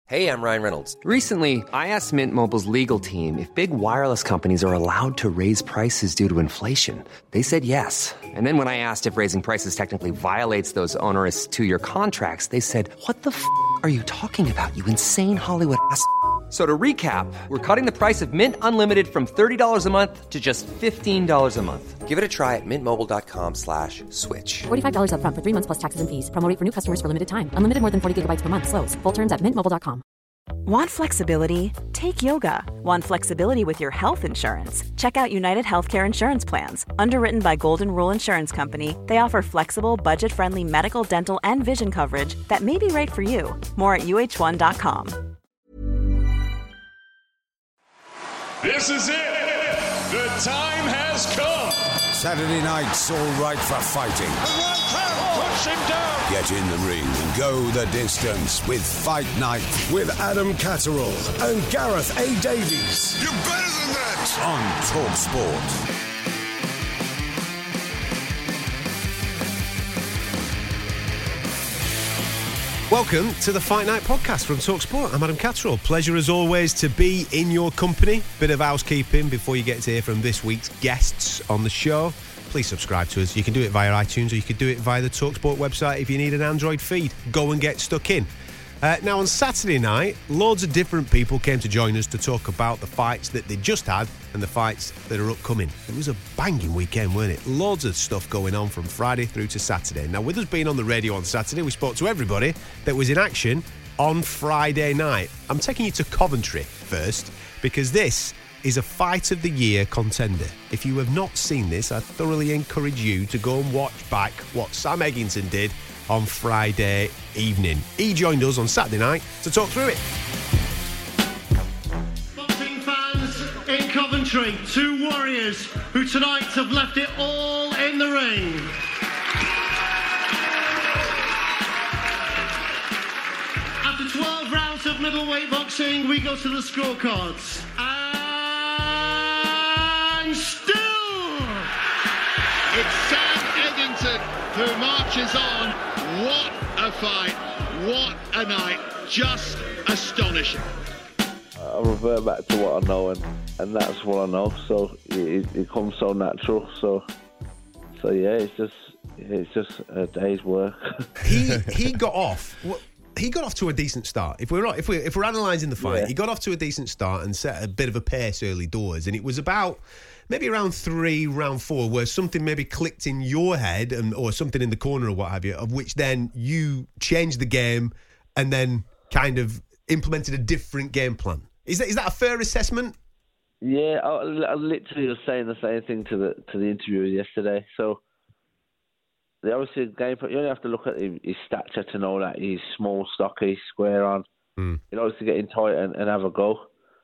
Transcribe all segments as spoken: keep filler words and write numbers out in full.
Hey, I'm Ryan Reynolds. Recently, I asked Mint Mobile's legal team if big wireless companies are allowed to raise prices due to inflation. They said yes. And then when I asked if raising prices technically violates those onerous two-year contracts, they said, what the f*** are you talking about, you insane Hollywood ass f- So to recap, we're cutting the price of Mint Unlimited from thirty dollars a month to just fifteen dollars a month. Give it a try at mintmobile.com slash switch. forty-five dollars up front for three months plus taxes and fees. Promo rate for new customers for limited time. Unlimited more than forty gigabytes per month. Slows full terms at mint mobile dot com. Want flexibility? Take yoga. Want flexibility with your health insurance? Check out United Healthcare Insurance Plans. Underwritten by Golden Rule Insurance Company, they offer flexible, budget-friendly medical, dental, and vision coverage that may be right for you. More at U H one dot com. This is it. The time has come. Saturday night's all right for fighting. Push him down. Get in the ring and go the distance with Fight Night with Adam Catterall and Gareth A. Davies. You're better than that. On TalkSport. Welcome to the Fight Night podcast from TalkSport. I'm Adam Catterall. Pleasure as always to be in your company. Bit of housekeeping before you get to hear from this week's guests on the show. Please subscribe to us. You can do it via iTunes or you could do it via the TalkSport website if you need an Android feed. Go and get stuck in. Uh, now on Saturday night, loads of different people came to join us to talk about the fights that they just had and the fights that are upcoming. It was a banging weekend, weren't it? Loads of stuff going on from Friday through to Saturday. Now with us being on the radio on Saturday, we spoke to everybody that was in action on Friday night. I'm taking you to Coventry first because this is a Fight of the Year contender. If you have not seen this, I thoroughly encourage you to go and watch back what Sam Eggington did on Friday evening. He joined us on Saturday night to talk through it. Boxing fans in Coventry, two warriors who tonight have left it all in the ring. After twelve rounds of middleweight boxing, we go to the scorecards. And still, It's Sam Eggington who marches on. What a fight. What a night. Just astonishing. I revert back to what I know, and, and that's what I know. So it, it comes so natural. So so yeah, it's just it's just a day's work. he he got off. He got off to a decent start. If we're not, if we if we're analysing the fight, yeah. He got off to a decent start and set a bit of a pace early doors, and it was about maybe around three, round four, where something maybe clicked in your head, and or something in the corner or what have you, of which then you changed the game and then kind of implemented a different game plan. Is that is that a fair assessment? Yeah, I, I literally was saying the same thing to the to the interviewers yesterday. So, the obviously game plan, you only have to look at his stature to know that he's small, stocky, square on. Mm. He'll obviously get in tight and, and have a go.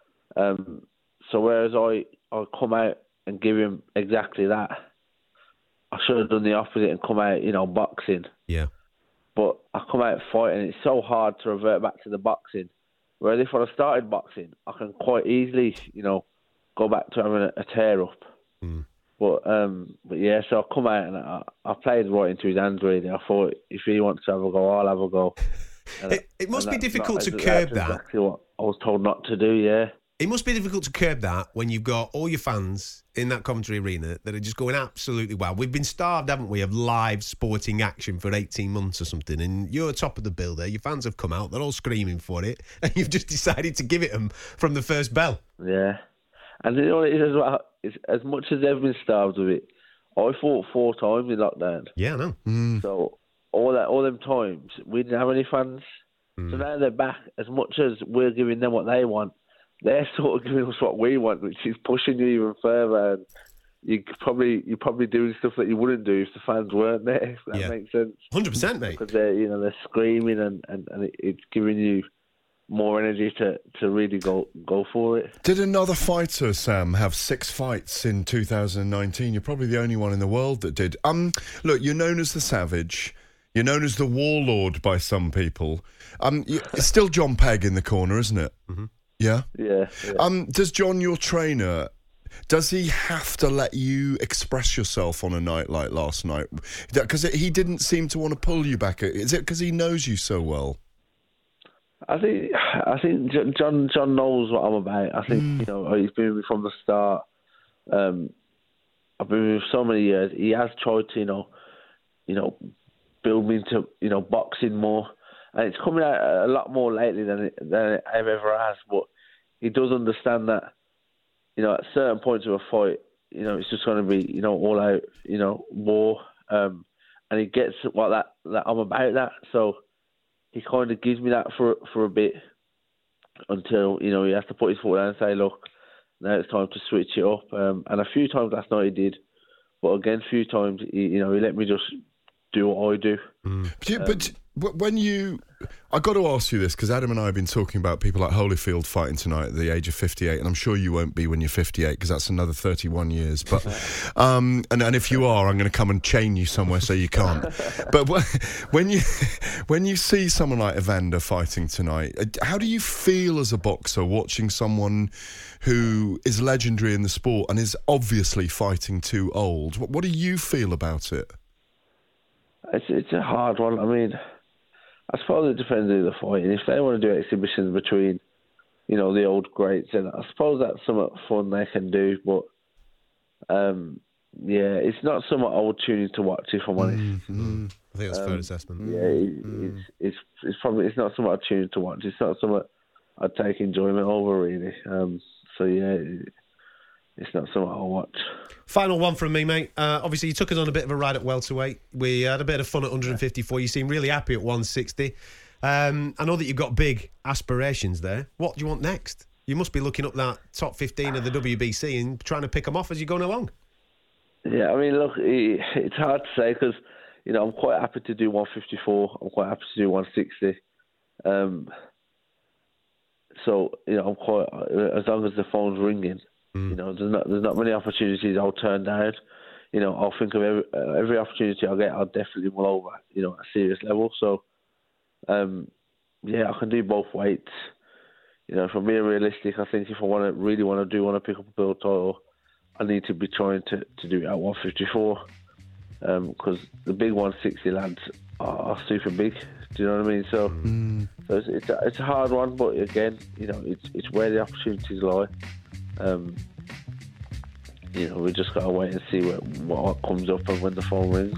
Um, so whereas I I come out and give him exactly that, I should have done the opposite and come out, you know, boxing. Yeah. But I come out fighting, and it's so hard to revert back to the boxing. Whereas if I started boxing, I can quite easily, you know, go back to having a, a tear up. Mm. But um, but yeah, so I come out and I, I played right into his hands really. I thought if he wants to have a go, I'll have a go. it, it must be difficult not, to that's curb that's that. Exactly what I was told not to do. Yeah. It must be difficult to curb that when you've got all your fans in that Coventry arena that are just going absolutely wild. We've been starved, haven't we, of live sporting action for eighteen months or something, and you're top of the bill there. Your fans have come out, they're all screaming for it, and you've just decided to give it them from the first bell. Yeah. And you know what it is as well? It's, as much as they've been starved with it, I fought four times in lockdown. Yeah, I know. Mm. So all that, all them times, we didn't have any fans. Mm. So now they're back. As much as we're giving them what they want, they're sort of giving us what we want, which is pushing you even further. And you probably you're probably doing stuff that you wouldn't do if the fans weren't there. If that yeah. makes sense. Hundred percent, mate. Because they're you know they're screaming and, and, and it, it's giving you more energy to, to really go go for it. Did another fighter, Sam, have six fights in two thousand nineteen? You're probably the only one in the world that did. Um, look, you're known as the Savage. You're known as the Warlord by some people. Um, you, it's still John Pegg in the corner, isn't it? Mm-hmm. Yeah? yeah? Yeah. Um, does John, your trainer, does he have to let you express yourself on a night like last night? Because he didn't seem to want to pull you back. Is it because he knows you so well? I think I think John John knows what I'm about. I think mm. you know he's been with me from the start. Um, I've been with him so many years. He has tried to you know, you know, build me into you know boxing more, and it's coming out a lot more lately than it, than it ever has. But he does understand that you know at certain points of a fight, you know it's just going to be you know all out you know war, um, and he gets what that that I'm about that so. He kind of gives me that for for a bit until, you know, he has to put his foot down and say, look, now it's time to switch it up. Um, and a few times last night he did. But again, a few times, he, you know, he let me just do what I do. Mm. But, you, um, but when you... I got to ask you this, because Adam and I have been talking about people like Holyfield fighting tonight at the age of fifty-eight, and I'm sure you won't be when you're fifty-eight, because that's another thirty-one years. But um, and, and if you are, I'm going to come and chain you somewhere so you can't. But when you when you see someone like Evander fighting tonight, how do you feel as a boxer watching someone who is legendary in the sport and is obviously fighting too old? What, what do you feel about it? It's, it's a hard one. I mean... I suppose it depends on the fight. And if they want to do exhibitions between, you know, the old greats, then I suppose that's something fun they can do. But, um, yeah, it's not something I would tune in to watch, if I'm honest. Mm-hmm. I think that's a um, fair assessment. Yeah, it, mm. it's, it's it's probably it's not something I tune in to watch. It's not something I'd take enjoyment over, really. Um, so, yeah, it, it's not something I'll watch. Final one from me, mate. Uh, obviously, you took us on a bit of a ride at welterweight. We had a bit of fun at one fifty-four. You seem really happy at one sixty. Um, I know that you've got big aspirations there. What do you want next? You must be looking up that top fifteen of the W B C and trying to pick them off as you're going along. Yeah, I mean, look, it's hard to say because, you know, I'm quite happy to do one fifty-four. I'm quite happy to do one sixty. Um, so, you know, I'm quite, as long as the phone's ringing, Mm. you know, there's not there's not many opportunities I'll turn down. You know, I'll think of every, uh, every opportunity I'll get, I'll definitely mull over, you know, at a serious level. So, um, yeah, I can do both weights. You know, if I'm being realistic, I think if I want to really want to do want to pick up a world title, I need to be trying to, to do it at one fifty-four because um, the big one sixty lads are, are super big. Do you know what I mean? So, mm. so it's, it's, a, it's a hard one, but again, you know, it's it's where the opportunities lie. Um, you know, we just got to wait and see what, what comes up and when the phone rings.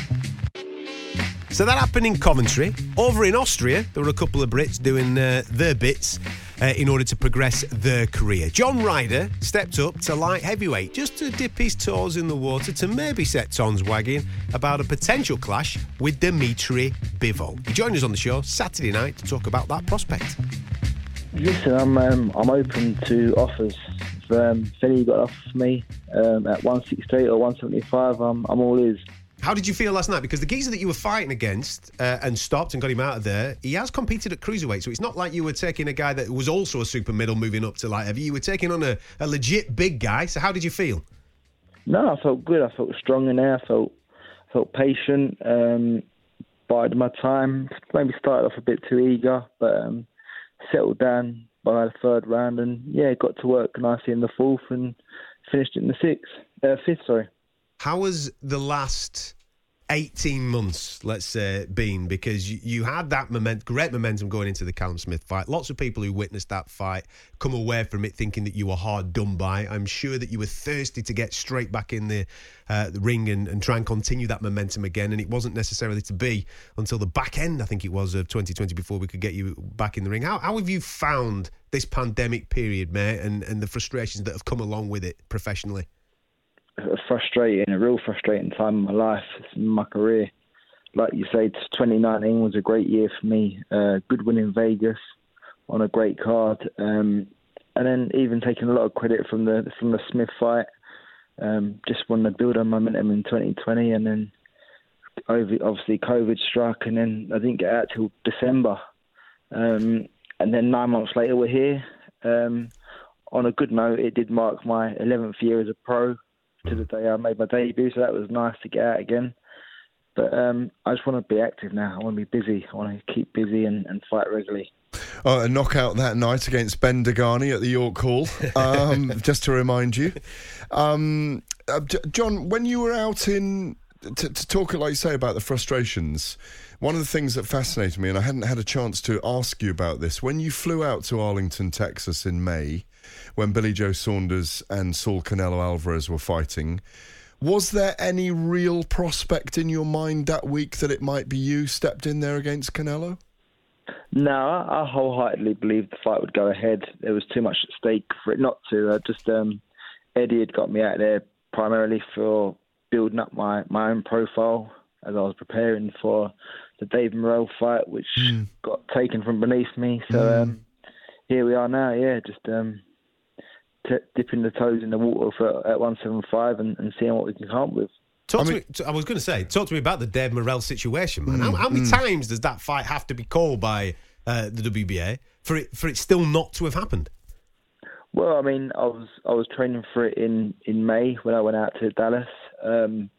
So that happened in Coventry. Over in Austria, there were a couple of Brits doing uh, their bits uh, in order to progress their career. John Ryder stepped up to light heavyweight just to dip his toes in the water to maybe set tongues wagging about a potential clash with Dimitri Bivol. He joined us on the show Saturday night to talk about that prospect. Listen, I'm um, I'm open to offers. If um, if any got off me um, at one sixty-eight or one seventy-five, I'm I'm all ears. How did you feel last night? Because the geezer that you were fighting against uh, and stopped and got him out of there, he has competed at cruiserweight, so it's not like you were taking a guy that was also a super middle moving up to light heavy. You were taking on a, a legit big guy. So how did you feel? No, I felt good. I felt strong in there. I felt I felt patient. Um, bided my time. Maybe started off a bit too eager, but. Um, settled down by the third round and, yeah, got to work nicely in the fourth and finished it in the sixth, uh, fifth, sorry. How has the last eighteen months, let's say, been? Because you, you had that moment, great momentum going into the Callum Smith fight. Lots of people who witnessed that fight come away from it thinking that you were hard done by. I'm sure that you were thirsty to get straight back in the, uh, the ring and, and try and continue that momentum again, and it wasn't necessarily to be until the back end, I think it was, of twenty twenty before we could get you back in the ring. How, how have you found this pandemic period, mate, and, and the frustrations that have come along with it professionally? Frustrating, a real frustrating time in my life, in my career. Like you say, twenty nineteen was a great year for me. Uh, good win in Vegas on a great card, um, and then even taking a lot of credit from the from the Smith fight. Um, just wanted to build on momentum in twenty twenty, and then obviously COVID struck, and then I didn't get out till December, um, and then nine months later we're here. Um, on a good note, it did mark my eleventh year as a pro. To the day I made my debut, so that was nice to get out again. But um, I just want to be active now. I want to be busy. I want to keep busy and, and fight regularly. Uh, a knockout that night against Ben Degani at the York Hall, um, just to remind you. Um, uh, John, when you were out in to, to talk, like you say, about the frustrations, one of the things that fascinated me, and I hadn't had a chance to ask you about this, when you flew out to Arlington, Texas in May, when Billy Joe Saunders and Saul Canelo Alvarez were fighting, was there any real prospect in your mind that week that it might be you stepped in there against Canelo? No, I, I wholeheartedly believed the fight would go ahead. There was too much at stake for it not to. Uh, just um, Eddie had got me out there primarily for building up my, my own profile as I was preparing for the Dave Morrell fight, which mm. got taken from beneath me. So mm. um, here we are now, yeah, just um, t- dipping the toes in the water for, at one seventy-five and, and seeing what we can come up with. Talk I, mean, to me, I was going to say, talk to me about the Dave Morrell situation, man. Mm, how, how many mm. times does that fight have to be called by uh, the W B A for it for it still not to have happened? Well, I mean, I was I was training for it in, in May when I went out to Dallas. Um,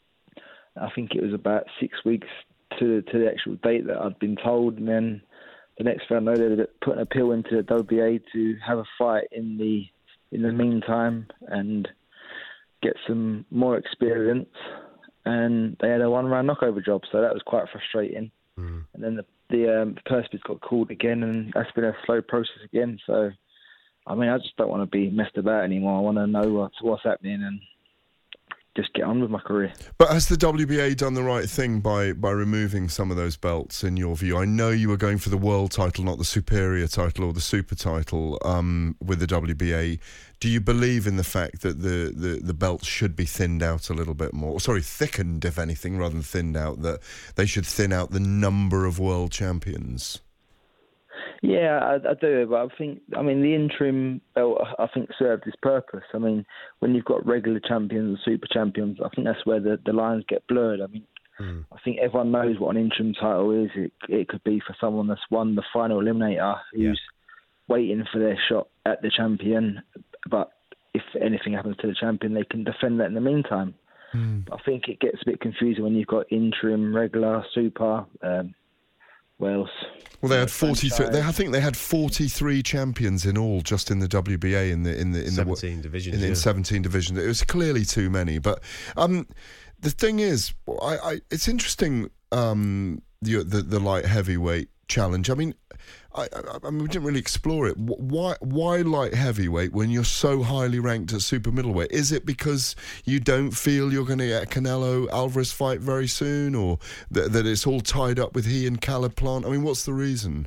I think it was about six weeks to to the actual date that I'd been told, and then the next thing I know, they were putting an appeal into the W B A to have a fight in the in the meantime and get some more experience, and they had a one-round knockover job, so that was quite frustrating. Mm. And then the the um, purse bids got called again, and that's been a slow process again. So, I mean, I just don't want to be messed about anymore. I want to know what's what's happening and just get on with my career. But has the W B A done the right thing by, by removing some of those belts, in your view? I know you were going for the world title, not the superior title or the super title um, with the W B A. Do you believe in the fact that the, the, the belts should be thinned out a little bit more? Sorry, thickened, if anything, rather than thinned out, that they should thin out the number of world champions? Yeah, I, I do, but I think, I mean, the interim belt, I think, served its purpose. I mean, when you've got regular champions and super champions, I think that's where the, the lines get blurred. I mean, mm. I think everyone knows what an interim title is. It, it could be for someone that's won the final eliminator, who's yeah. waiting for their shot at the champion, but if anything happens to the champion, they can defend that in the meantime. Mm. I think it gets a bit confusing when you've got interim, regular, super. Um, what else? Well, they had forty-three. They, I think they had forty-three champions in all, just in the W B A in the in the in seventeen the divisions. In, yeah. in seventeen divisions, it was clearly too many. But um, the thing is, I, I it's interesting. Um, the, the the light heavyweight challenge. I mean, I, I, I mean, we didn't really explore it. Why why light heavyweight when you're so highly ranked at super middleweight? Is it because you don't feel you're going to get a Canelo Alvarez fight very soon, or that, that it's all tied up with he and Caleb Plant? I mean, what's the reason?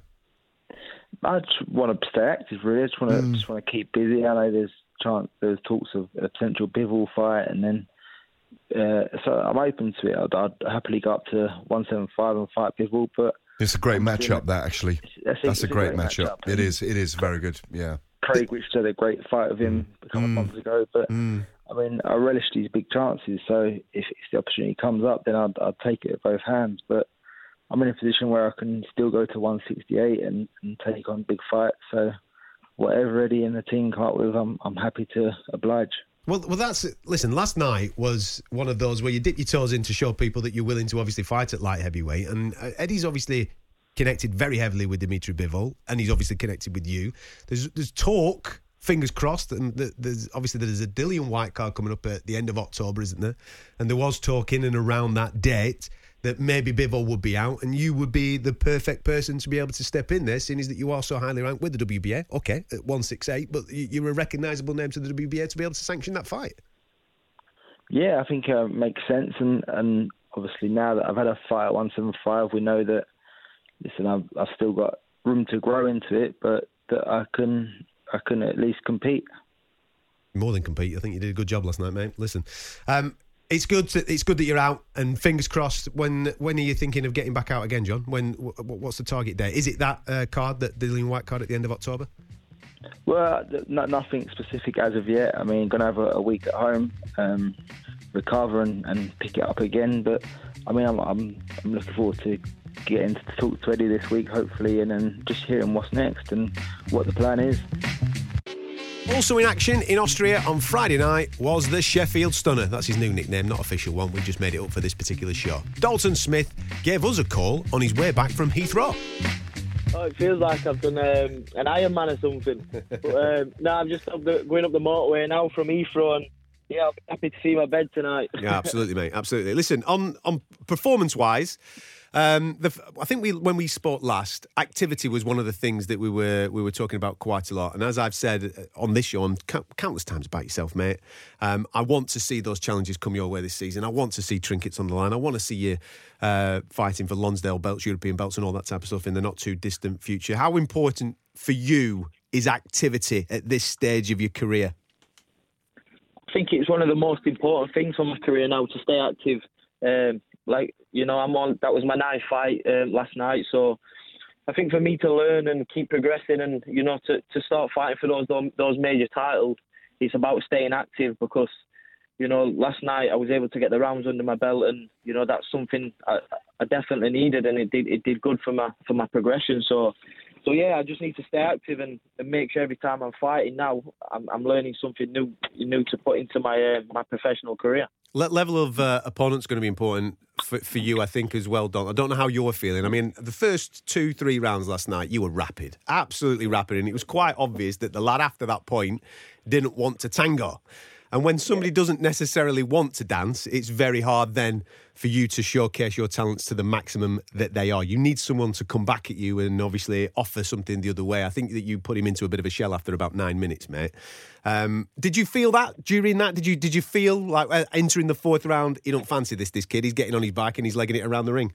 I just want to stay active, really. I just want to mm. just want to keep busy. I know there's chance, there's talks of a potential Bivol fight, and then uh, so I'm open to it. I'd, I'd happily go up to one seventy-five and fight Bivol, but. It's a great I'm matchup, that, actually. That's a great, a great matchup. matchup. It is, it is very good, yeah. Craig, which had a great fight with him mm. a couple mm. of months ago, but, mm. I mean, I relish these big chances, so if, if the opportunity comes up, then I'd, I'd take it with both hands, but I'm in a position where I can still go to one sixty-eight and, and take on big fights, so whatever Eddie and the team come up with, I'm, I'm happy to oblige. Well, well, that's it. Listen, last night was one of those where you dip your toes in to show people that you're willing to obviously fight at light heavyweight. And Eddie's obviously connected very heavily with Dimitri Bivol, and he's obviously connected with you. There's there's talk, fingers crossed, and there's obviously there's a Dillian White card coming up at the end of October, isn't there? And there was talk in and around that date that maybe Bivol would be out, and you would be the perfect person to be able to step in there, seeing as that you are so highly ranked with the W B A. Okay, at one sixty-eight, but you're a recognisable name to the W B A to be able to sanction that fight. Yeah, I think it uh, makes sense, and, and obviously now that I've had a fight at one seventy-five, we know that, listen, I've, I've still got room to grow into it, but that I can, I can at least compete. More than compete. I think you did a good job last night, mate. Listen, um, It's good. To, it's good that you're out, and fingers crossed. When when are you thinking of getting back out again, John? When what's the target date? Is it that uh, card, that Dillian White card at the end of October? Well, no, nothing specific as of yet. I mean, going to have a, a week at home, um, recover and, and pick it up again. But I mean, I'm, I'm I'm looking forward to getting to talk to Eddie this week, hopefully, and then just hearing what's next and what the plan is. Also in action in Austria on Friday night was the Sheffield Stunner. That's his new nickname, not official one. We just made it up for this particular show. Dalton Smith gave us a call on his way back from Heathrow. Oh, it feels like I've done um, an Ironman or something. But, um, no, I'm just up the, going up the motorway now from Heathrow, and Yeah, I'm happy to see my bed tonight. Yeah, absolutely, mate. Absolutely. Listen, on on performance-wise, um, the, I think we when we spoke last, activity was one of the things that we were we were talking about quite a lot. And as I've said on this show, and countless times about yourself, mate, um, I want to see those challenges come your way this season. I want to see trinkets on the line. I want to see you uh, fighting for Lonsdale belts, European belts, and all that type of stuff in the not too distant future. How important for you is activity at this stage of your career? I think it's one of the most important things for my career now to stay active. Um, like, you know, I'm on, that was my ninth fight um, last night. So I think for me to learn and keep progressing and, you know, to, to start fighting for those, those major titles, it's about staying active because, you know, last night I was able to get the rounds under my belt and, you know, that's something I, I definitely needed and it did, it did good for my, for my progression. So, So, yeah, I just need to stay active and, and make sure every time I'm fighting now, I'm, I'm learning something new new to put into my uh, my professional career. Le- level of uh, opponent's going to be important for, for you, I think, as well, Don. I don't know how you're feeling. I mean, the first two, three rounds last night, you were rapid, absolutely rapid, and it was quite obvious that the lad after that point didn't want to tango. And when somebody doesn't necessarily want to dance, it's very hard then for you to showcase your talents to the maximum that they are. You need someone to come back at you and obviously offer something the other way. I think that you put him into a bit of a shell after about nine minutes, mate. Um, did you feel that during that? Did you did you feel like uh, entering the fourth round, you don't fancy this, this kid, he's getting on his bike and he's legging it around the ring?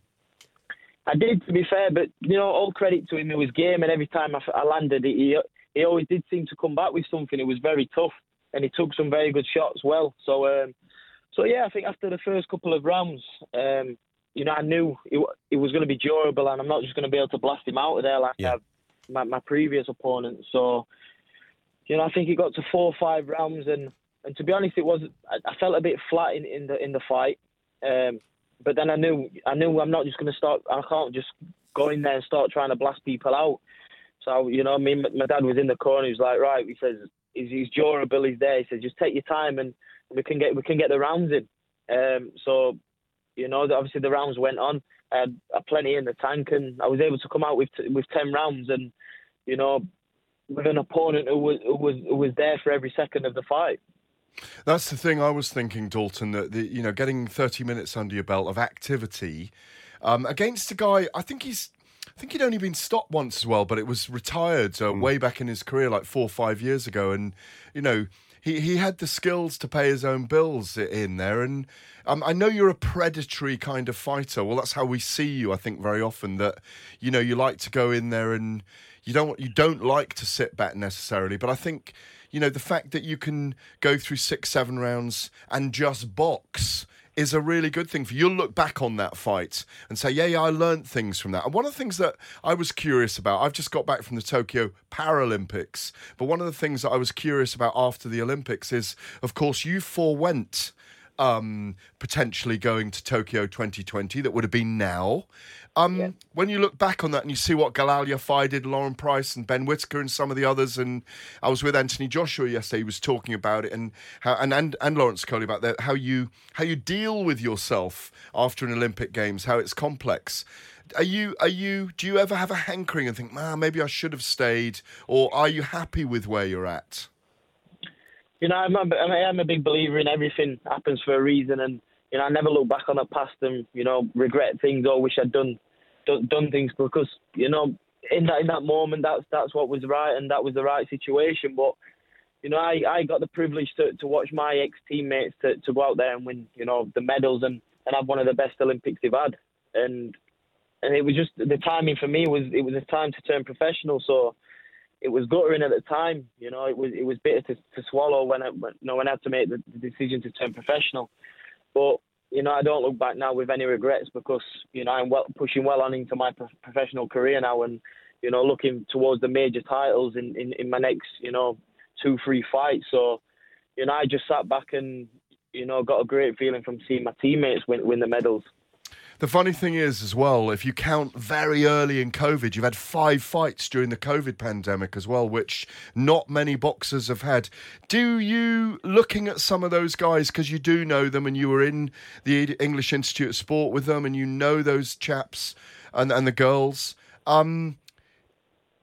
I did, to be fair, but, you know, all credit to him. It was game and every time I, I landed, he, he always did seem to come back with something. It was very tough. And he took some very good shots well. So, um, so yeah, I think after the first couple of rounds, um, you know, I knew it, it was going to be durable and I'm not just going to be able to blast him out of there like yeah. I've, my, my previous opponent. So, you know, I think it got to four or five rounds and, and to be honest, it was I, I felt a bit flat in, in the in the fight. Um, but then I knew I knew I'm not just going to start, I can't just go in there and start trying to blast people out. So, you know, me, my dad was in the corner, he was like, right, he says, He's, he's durable. He's there. He said, "Just take your time, and we can get we can get the rounds in." Um, so, you know, obviously the rounds went on. I had plenty in the tank, and I was able to come out with with ten rounds, and you know, with an opponent who was who was who was there for every second of the fight. That's the thing I was thinking, Dalton. That the, you know, getting thirty minutes under your belt of activity um, against a guy. I think he's. I think he'd only been stopped once as well, but it was retired uh, mm. way back in his career, like four or five years ago. And, you know, he, he had the skills to pay his own bills in there. And um, I know you're a predatory kind of fighter. Well, that's how we see you, I think, very often, that, you know, you like to go in there and you don't you don't like to sit back necessarily. But I think, you know, the fact that you can go through six, seven rounds and just box is a really good thing for you. You'll look back on that fight and say, yeah, yeah, I learned things from that. And one of the things that I was curious about, I've just got back from the Tokyo Paralympics, but one of the things that I was curious about after the Olympics is, of course, you forewent um, potentially going to Tokyo twenty twenty. That would have been now. Um, yeah. When you look back on that and you see what Galal Yafai did, Lauren Price and Ben Whitaker and some of the others, and I was with Anthony Joshua yesterday, he was talking about it, and how, and, and, and Lawrence Coley about that, how you how you deal with yourself after an Olympic Games, how it's complex. Are you are you do you ever have a hankering and think, man, maybe I should have stayed, or are you happy with where you're at? You know, I'm a, I'm a big believer in everything happens for a reason, and you know, I never look back on the past and you know regret things or wish I'd done done, done things because you know in that in that moment that's that's what was right and that was the right situation. But you know, I, I got the privilege to, to watch my ex teammates to, to go out there and win you know the medals and, and have one of the best Olympics they've had, and and it was just the timing for me was it was a time to turn professional. So. It was guttering at the time, you know. It was it was bitter to, to swallow when I when, you know, when I had to make the, the decision to turn professional. But you know, I don't look back now with any regrets because you know I'm well, pushing well on into my pro- professional career now, and you know looking towards the major titles in, in, in my next you know two three fights. So you know I just sat back and you know got a great feeling from seeing my teammates win win the medals. The funny thing is, as well, if you count very early in COVID, you've had five fights during the COVID pandemic as well, which not many boxers have had. Do you, looking at some of those guys, because you do know them and you were in the English Institute of Sport with them and you know those chaps and, and the girls, um,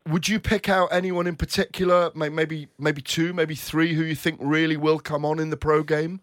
would you pick out anyone in particular, maybe maybe two, maybe three, who you think really will come on in the pro game?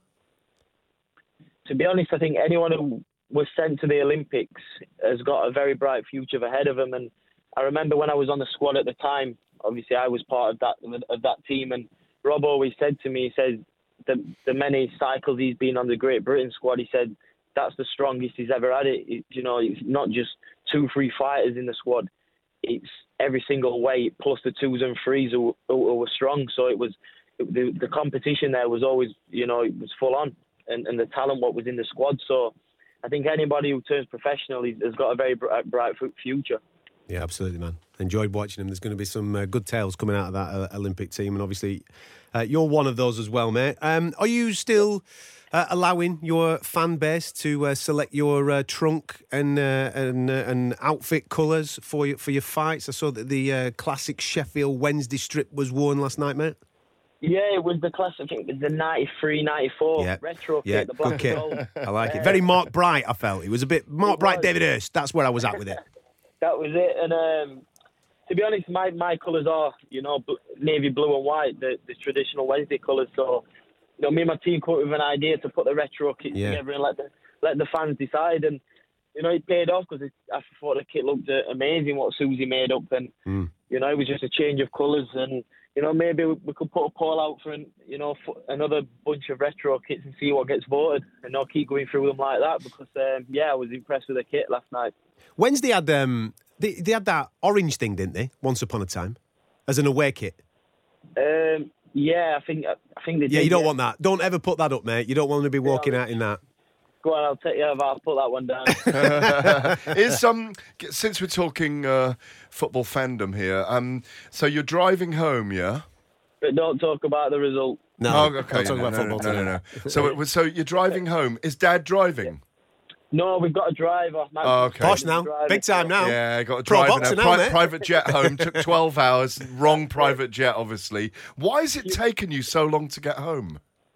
To be honest, I think anyone who was sent to the Olympics has got a very bright future ahead of them. And I remember when I was on the squad at the time, obviously I was part of that of that team, and Rob always said to me, he said, the, the many cycles he's been on the Great Britain squad, he said, that's the strongest he's ever had it. it. You know, it's not just two, three fighters in the squad. It's every single weight plus the twos and threes who, who, who were strong. So it was the, the competition there was always, you know, it was full on, and, and the talent what was in the squad. So I think anybody who turns professional has got a very bright, bright future. Yeah, absolutely, man. Enjoyed watching him. There's going to be some uh, good tales coming out of that uh, Olympic team, and obviously uh, you're one of those as well, mate. Um, are you still uh, allowing your fan base to uh, select your uh, trunk and uh, and uh, and outfit colours for your, for your fights? I saw that the uh, classic Sheffield Wednesday strip was worn last night, mate. Yeah, it was the classic. I think it was the ninety-three ninety-four yeah. retro yeah. kit, the black good and gold. I like it. Very Mark Bright, I felt. It was a bit Mark Bright, David Hurst. That's where I was at with it. That was it. And um, to be honest, my, my colours are, you know, bl- navy blue and white, the, the traditional Wednesday colours. So, you know, me and my team came up with an idea to put the retro kit yeah. together and let the let the fans decide. And, you know, it paid off because I thought the kit looked uh, amazing, what Susie made up. And, mm. you know, it was just a change of colours. And, you know, maybe we, we could put a poll out for, an, you know, for another bunch of retro kits and see what gets voted. And not keep going through them like that because, um, yeah, I was impressed with the kit last night. Wednesday had um, they, they had that orange thing, didn't they? Once upon a time, as an away kit. Um, yeah, I think I think they. Yeah, did, you don't yeah. want that. Don't ever put that up, mate. You don't want to be walking yeah, out in that. Go on, I'll take you over. I'll put that one down. Is um since we're talking uh, football fandom here, um, so you're driving home, yeah? But don't talk about the result. No, oh, okay. Don't talk no, about no, football. No, no, no. no. So it was. So you're driving home. Is Dad driving? No, we've got a driver. Max oh, okay. Posh now, big time now. Yeah, got a Pro driver boxer now. now, Pri- mate. private jet home took twelve hours. Wrong private jet, obviously. Why has it taken you so long to get home?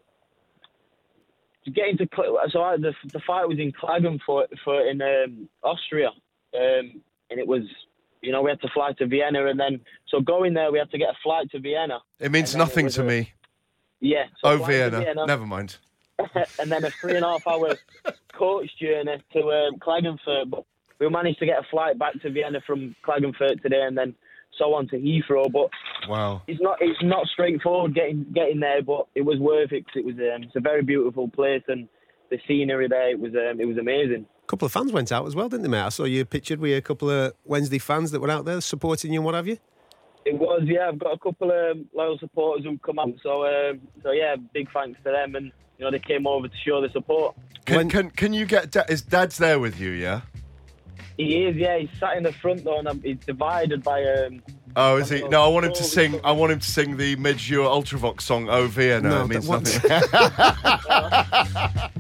To get into so I, the the fight was in Klagenfurt for in um, Austria, um, and it was. You know, we had to fly to Vienna, and then so going there, we had to get a flight to Vienna. It means nothing it to a, me. Yeah. So oh, Vienna. Vienna. Never mind. And then a three and a half hour coach journey to um, Klagenfurt. But we managed to get a flight back to Vienna from Klagenfurt today, and then so on to Heathrow. But wow, it's not it's not straightforward getting getting there, but it was worth it because it was um, it's a very beautiful place, and the scenery there it was um, it was amazing. A couple of fans went out as well, didn't they, mate? I saw you pictured with a couple of Wednesday fans that were out there supporting you and what have you. It was, yeah. I've got a couple of um, loyal supporters who come up, so um, so yeah, big thanks to them, and you know they came over to show the support. Can when, can can you get? Da- is Dad's there with you? Yeah. He is, yeah. He's sat in the front though, and he's divided by. Um, oh, is he? No, I want him to sing. I want him to sing the Midge-Ure Ultravox song "Oh Vienna." No, it means that, nothing.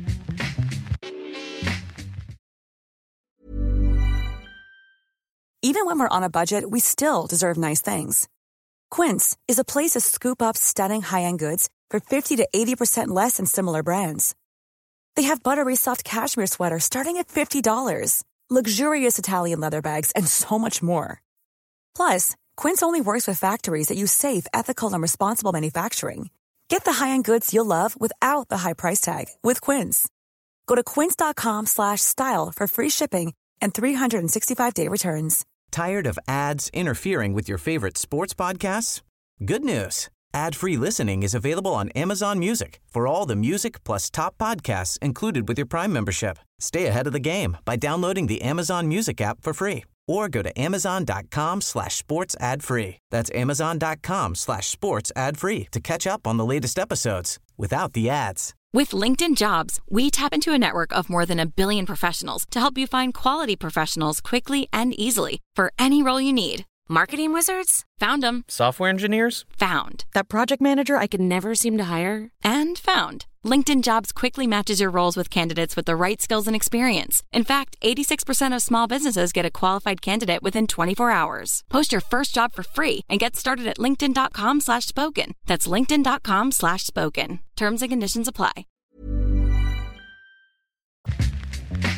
Even when we're on a budget, we still deserve nice things. Quince is a place to scoop up stunning high-end goods for fifty to eighty percent less than similar brands. They have buttery soft cashmere sweaters starting at fifty dollars, luxurious Italian leather bags, and so much more. Plus, Quince only works with factories that use safe, ethical, and responsible manufacturing. Get the high-end goods you'll love without the high price tag with Quince. Go to quince.com slash style for free shipping and three sixty-five day returns. Tired of ads interfering with your favorite sports podcasts? Good news. Ad-free listening is available on Amazon Music for all the music plus top podcasts included with your Prime membership. Stay ahead of the game by downloading the Amazon Music app for free or go to amazon.com slash sports ad free. That's amazon.com slash sports ad free to catch up on the latest episodes without the ads. With LinkedIn Jobs, we tap into a network of more than a billion professionals to help you find quality professionals quickly and easily for any role you need. Marketing wizards? Found them. Software engineers? Found. That project manager I could never seem to hire? And found. LinkedIn Jobs quickly matches your roles with candidates with the right skills and experience. In fact, eighty-six percent of small businesses get a qualified candidate within twenty-four hours. Post your first job for free and get started at linkedin.com slash spoken. That's linkedin.com slash spoken. Terms and conditions apply.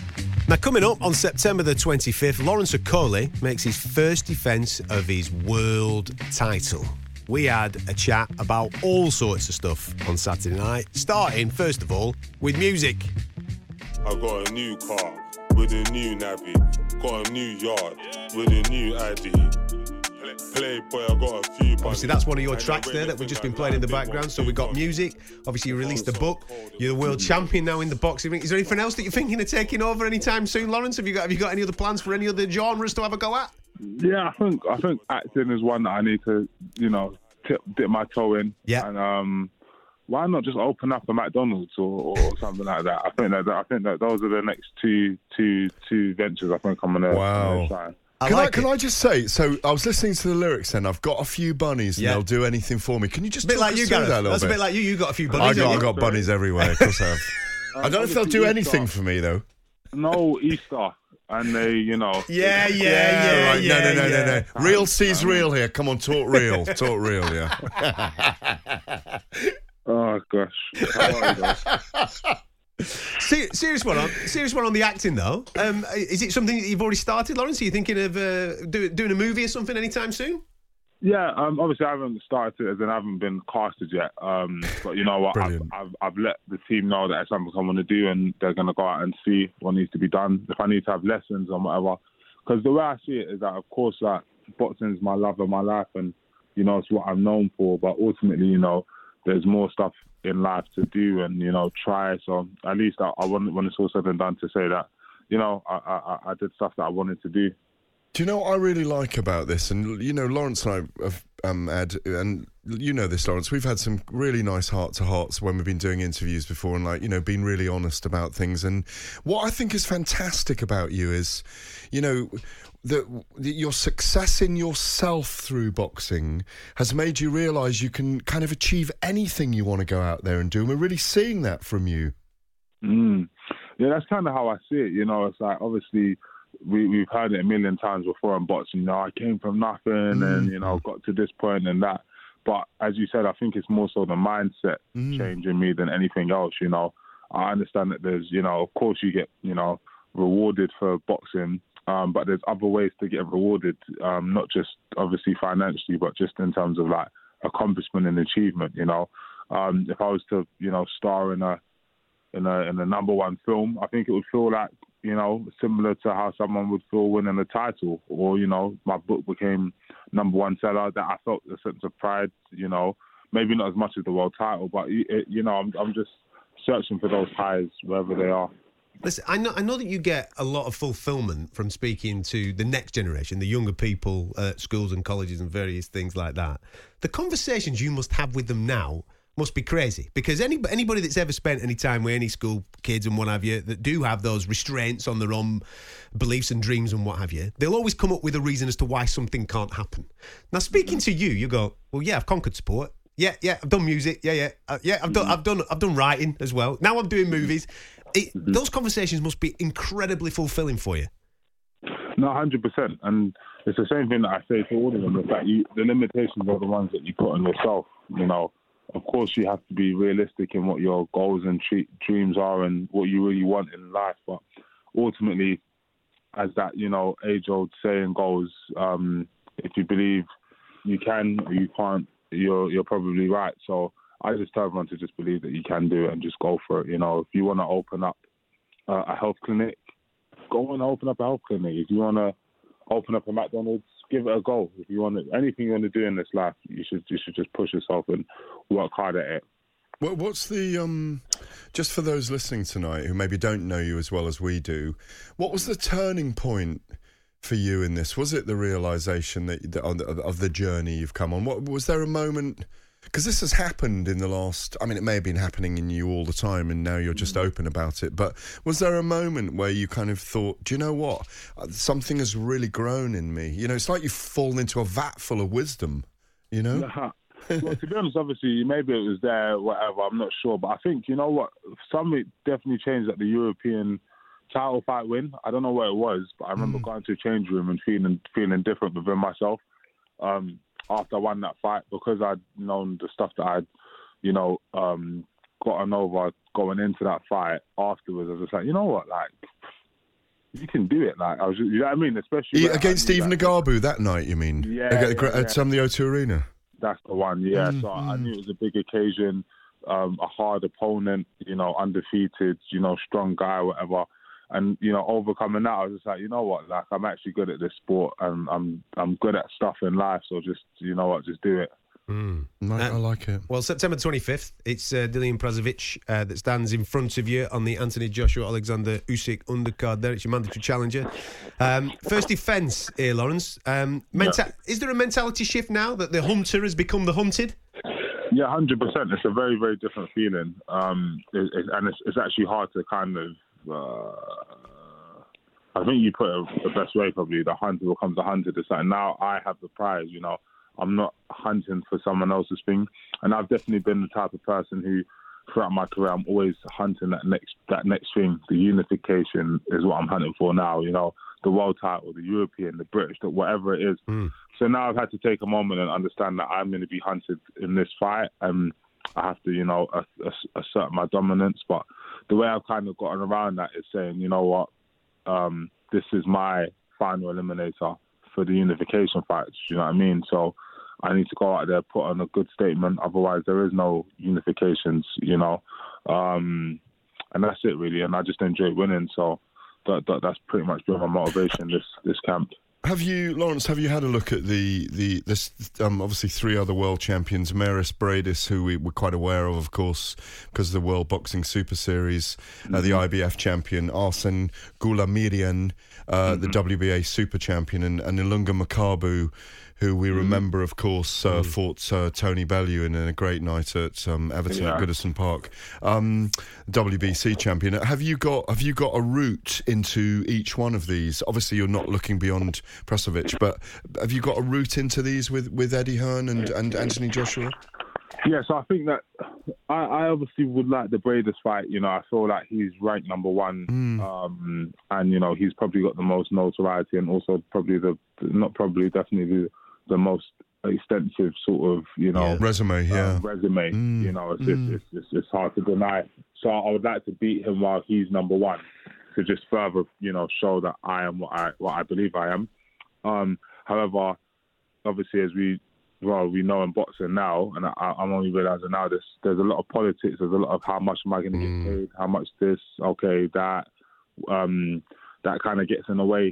Now, coming up on September the twenty-fifth, Lawrence Okolie makes his first defence of his world title. We had a chat about all sorts of stuff on Saturday night, starting, first of all, with music. I got a new car with a new navvy, got a new yard with a new I D. Playboy, I got a few. Obviously, that's one of your tracks there that we've just been playing in the background. So we got music. Obviously, you released a book. You're the world champion now in the boxing ring. Is there anything else that you're thinking of taking over anytime soon, Lawrence? Have you got Have you got any other plans for any other genres to have a go at? Yeah, I think I think acting is one that I need to, you know, tip, dip my toe in. Yeah. And um, why not just open up a McDonald's or, or something like that? I think that I think that those are the next two two two ventures. I think I'm gonna. Wow. Gonna I can like I can it. I just say? So I was listening to the lyrics, and I've got a few bunnies, and Yeah. they'll do anything for me. Can you just A bit talk like us you, through Gareth. that a little That's bit? a bit like you. You got a few I bunnies. got, haven't I you? got bunnies everywhere. Of course I have. I don't know if they'll do Easter. anything for me though. No, Easter, and they, you know. Yeah, yeah, yeah, right. yeah. No, no, no, yeah. no, no. Real sees real here. Come on, talk real, talk real. Yeah. Oh gosh. How are you guys? Ser- serious one on serious one on the acting though. Um, is it something that you've already started, Lawrence? Are you thinking of uh, do, doing a movie or something anytime soon? Yeah, um, obviously I haven't started it as in I haven't been casted yet. Um, but you know what, I've, I've I've let the team know that it's something I want to do, and they're going to go out and see what needs to be done. If I need to have lessons or whatever, because the way I see it is that, of course, like boxing is my love of my life, and you know it's what I'm known for. But ultimately, you know, there's more stuff in life to do and you know try. So at least I, I want when it's all said and done to say that you know I, I I did stuff that I wanted to do. Do you know what I really like about this? And, you know, Lawrence and I have um, had, and you know this, Lawrence, we've had some really nice heart-to-hearts when we've been doing interviews before and, like, you know, been really honest about things. And what I think is fantastic about you is, you know, that your success in yourself through boxing has made you realise you can kind of achieve anything you want to go out there and do. And we're really seeing that from you. Mm. Yeah, that's kind of how I see it. You know, it's like, obviously... We, we've heard it a million times before in boxing, you know, I came from nothing mm. and, you know, got to this point and that. But as you said, I think it's more so the mindset mm. change in me than anything else, you know. I understand that there's, you know, of course you get, you know, rewarded for boxing, um, but there's other ways to get rewarded, um, not just obviously financially, but just in terms of like accomplishment and achievement, you know. Um, if I was to, you know, star in a, in a, in a number one film, I think it would feel like, you know, similar to how someone would feel winning a title, or, you know, my book became number one seller, that I felt a sense of pride, you know, maybe not as much as the world title, but, it, you know, I'm, I'm just searching for those highs wherever they are. Listen, I know, I know that you get a lot of fulfillment from speaking to the next generation, the younger people at schools and colleges and various things like that. The conversations you must have with them now must be crazy, because any, anybody that's ever spent any time with any school kids and what have you that do have those restraints on their own beliefs and dreams and what have you, they'll always come up with a reason as to why something can't happen. Now, speaking to you, you go, well, yeah, I've conquered sport. Yeah, yeah, I've done music. Yeah, yeah, uh, yeah. I've done, I've done, I've done writing as well. Now I'm doing movies. It, those conversations must be incredibly fulfilling for you. No, one hundred percent. And it's the same thing that I say to all of them. It's like you, the limitations are the ones that you put on yourself, you know. Of course, you have to be realistic in what your goals and tre- dreams are and what you really want in life. But ultimately, as that, you know, age-old saying goes, um, if you believe you can or you can't, you're you're probably right. So I just tell everyone to just believe that you can do it and just go for it. You know, if you want to open up uh, a health clinic, go and open up a health clinic. If you want to open up a McDonald's, give it a go. If you want to, anything you want to do in this life, you should you should just push yourself and work hard at it. Well, what's the um? Just for those listening tonight who maybe don't know you as well as we do, what was the turning point for you in this? Was it the realization that, that of the journey you've come on? What was there a moment? Because this has happened in the last... I mean, it may have been happening in you all the time and now you're just mm. open about it, but was there a moment where you kind of thought, do you know what? Something has really grown in me. You know, it's like you've fallen into a vat full of wisdom, you know? Nah. Well, to be honest, obviously, maybe it was there, whatever, I'm not sure. But I think, you know what, something definitely changed at the European title fight win. I don't know what it was, but I remember mm. going to a change room and feeling feeling different within myself. Um after I won that fight, because I'd known the stuff that I'd, you know, um, gotten over going into that fight afterwards. I was just like, you know what, like, you can do it. Like I was, you know what I mean? Especially He, against Stephen Agabu that night, you mean? Yeah, At, yeah, at yeah. um, the O two Arena. That's the one. Yeah. Mm, so I mm. knew it was a big occasion, um, a hard opponent. You know, undefeated. You know, strong guy, whatever. And you know, overcoming that, I was just like, you know what? Like I'm actually good at this sport, and I'm I'm good at stuff in life. So just, you know what? Just do it. Mm. Mate, I like it. Well, September twenty-fifth, it's uh, Dillian Prazovic uh, that stands in front of you on the Anthony Joshua Alexander Usyk undercard there. It's your mandatory challenger. Um, first defence here, Lawrence. Um, menta- Yeah. Is there a mentality shift now that the hunter has become the hunted? Yeah, one hundred percent. It's a very, very different feeling. Um, it, it, and it's, it's actually hard to kind of... Uh, I think you put it the best way, probably. The hunter becomes the hunted. It's like, now I have the prize, you know. I'm not hunting for someone else's thing. And I've definitely been the type of person who, throughout my career, I'm always hunting that next that next thing. The unification is what I'm hunting for now, you know. The world title, the European, the British, the whatever it is. Mm. So now I've had to take a moment and understand that I'm going to be hunted in this fight, and I have to, you know, assert my dominance. But the way I've kind of gotten around that is saying, you know what, um, this is my final eliminator for the unification fights. You know what I mean? So I need to go out there, put on a good statement. Otherwise, there is no unifications. You know, um, and that's it really. And I just enjoy winning. So that, that that's pretty much been my motivation this this camp. Have you, Lawrence, have you had a look at the, the this um, obviously three other world champions, Maris Bradis, who we were quite aware of, of course, because of the World Boxing Super Series, mm-hmm. uh, the I B F champion, Arsene Goulamirian, uh, mm-hmm. the W B A super champion, and, and Ilunga Makabu, who we mm-hmm. remember, of course, uh, mm-hmm. fought uh, Tony Bellew in a great night at um, Everton yeah. at Goodison Park. Um, W B C champion. Have you got have you got a route into each one of these? Obviously, you're not looking beyond Prazovic, but have you got a route into these with, with Eddie Hearn and, and Anthony Joshua? Yeah, so I think that I, I obviously would like the Bradis fight. You know, I feel like he's ranked number one, mm. um, and you know he's probably got the most notoriety, and also probably the not probably definitely the, the most extensive sort of you know yeah. resume. Yeah, uh, resume. Mm. You know, it's, mm. it's, it's it's hard to deny. So I would like to beat him while he's number one, to just further you know show that I am what I what I believe I am. Um, however, obviously as we well, we know in boxing now, and I, I'm only realising now this, there's a lot of politics, there's a lot of how much am I going to mm. get paid, how much this, okay, that, um, that kind of gets in the way,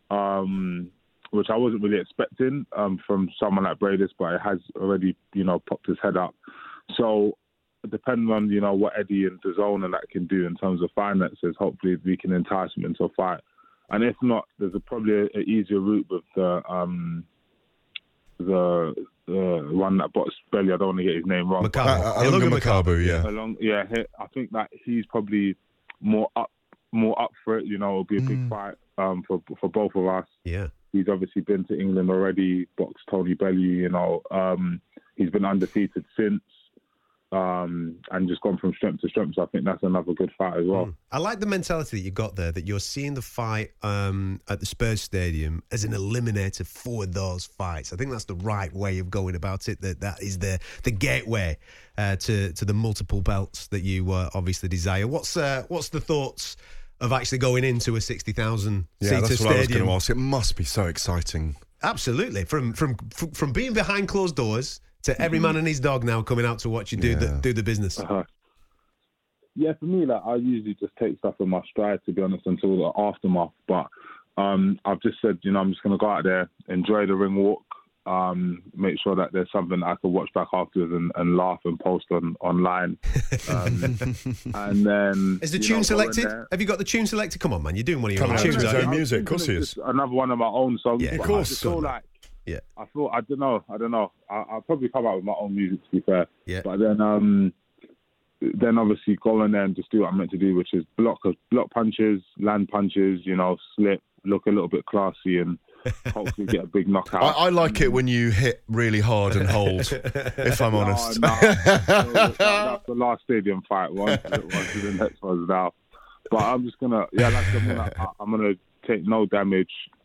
um, which I wasn't really expecting um, from someone like Bradis, but it has already, you know, popped his head up. So depending on, you know, what Eddie and DAZN and that can do in terms of finances, hopefully we can entice him into a fight. And if not, there's a, probably an easier route with the... Um, the uh, one that boxed Belly, I don't want to get his name wrong. Makabu. Uh, uh, Ilunga Makabu, yeah. Along, yeah, he, I think that he's probably more up, more up for it. You know, it'll be a mm. big fight um, for for both of us. Yeah, he's obviously been to England already, boxed Tony Bellew. You know, um, he's been undefeated since. Um, and just gone from strength to strength. So I think that's another good fight as well. Mm. I like the mentality that you got there, that you're seeing the fight um, at the Spurs Stadium as an eliminator for those fights. I think that's the right way of going about it. That that is the the gateway uh, to to the multiple belts that you uh, obviously desire. What's uh, what's the thoughts of actually going into a sixty thousand yeah, seater that's stadium? What I was going to ask. It must be so exciting. Absolutely. From from from being behind closed doors to every man and his dog now coming out to watch you do yeah. the do the business. Uh-huh. Yeah, for me, like I usually just take stuff in my stride, to be honest, until the aftermath. But um, I've just said, you know, I'm just going to go out there, enjoy the ring walk, um, make sure that there's something I can watch back afterwards and, and laugh and post on online. Um, and then is the tune know, selected? Have you got the tune selected? Come on, man, you're doing one of your own tunes. His own music, of course he is. Another one of my own songs. Yeah, of course. I feel like. Yeah, I feel I don't know. I don't know. I, I'll probably come out with my own music, to be fair. Yeah. But then, um, then obviously go in there and just do what I'm meant to do, which is block block punches, land punches. You know, slip, look a little bit classy, and hopefully get a big knockout. I, I like it when you hit really hard and hold. If I'm honest. No, no. That's the last stadium fight. One to the next one's now. But I'm just gonna, yeah, like I'm gonna, I'm gonna take no damage.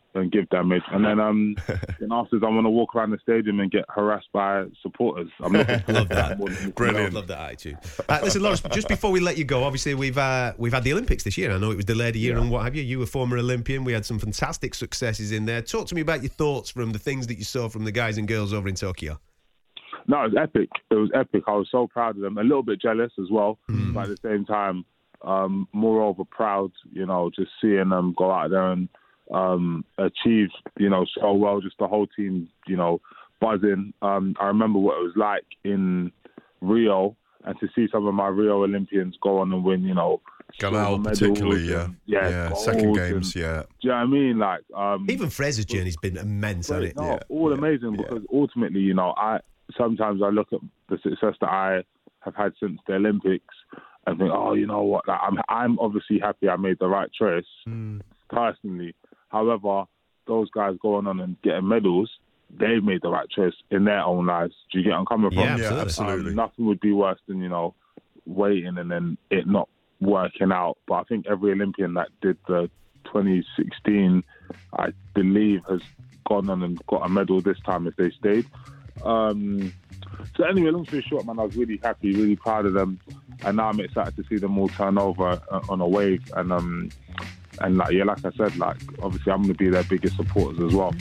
and give damage. And then um, then afterwards, I want to walk around the stadium and get harassed by supporters. I'm looking for Love that. Brilliant. Love that attitude. Uh, listen, Lawrence, just before we let you go, obviously we've uh, we've had the Olympics this year. I know it was delayed a year Yeah. and what have you. You were a former Olympian. We had some fantastic successes in there. Talk to me about your thoughts from the things that you saw from the guys and girls over in Tokyo. No, it was epic. It was epic. I was so proud of them. A little bit jealous as well, Mm. but at the same time, um, moreover proud. You know, just seeing them go out there and um, achieve, you know, so well. Just the whole team, you know, buzzing. Um, I remember what it was like in Rio, and to see some of my Rio Olympians go on and win, you know, Galal particularly, yeah. and, yeah, Yeah, gold second games, and- yeah. Do you know what I mean? Like, um, Even Fraser's journey's been immense, hasn't it? no, all amazing because ultimately, you know, I sometimes I look at the success that I have had since the Olympics and think, oh, you know what? Like, I'm I'm obviously happy I made the right choice personally. However, those guys going on and getting medals, they've made the right choice in their own lives. Do you get where I'm coming from? Yeah, absolutely. absolutely. Um, nothing would be worse than, you know, waiting and then it not working out. But I think every Olympian that did the twenty sixteen, I believe, has gone on and got a medal this time if they stayed. Um, so anyway, long story short, man, I was really happy, really proud of them, and now I'm excited to see them all turn over uh, on a wave. And um, and like yeah, like I said, like obviously I'm going to be their biggest supporters as well.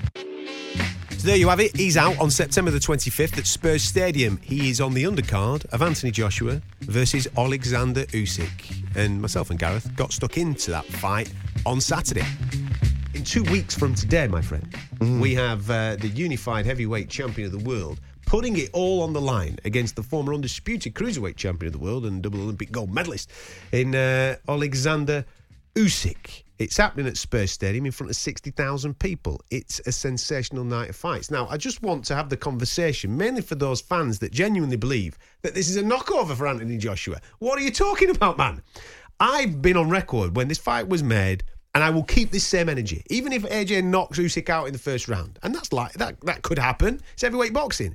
So there you have it. He's out on September the twenty-fifth at Spurs Stadium. He is on the undercard of Anthony Joshua versus Alexander Usyk. And myself and Gareth got stuck into that fight on Saturday. In two weeks from today, my friend, mm. we have uh, the unified heavyweight champion of the world putting it all on the line against the former undisputed cruiserweight champion of the world and double Olympic gold medalist in uh, Alexander Usyk. It's happening at Spurs Stadium in front of sixty thousand people. It's a sensational night of fights. Now, I just want to have the conversation, mainly for those fans that genuinely believe that this is a knockover for Anthony Joshua. What are you talking about, man? I've been on record when this fight was made, and I will keep this same energy, even if A J knocks Usyk out in the first round. And that's like that, that could happen. It's heavyweight boxing.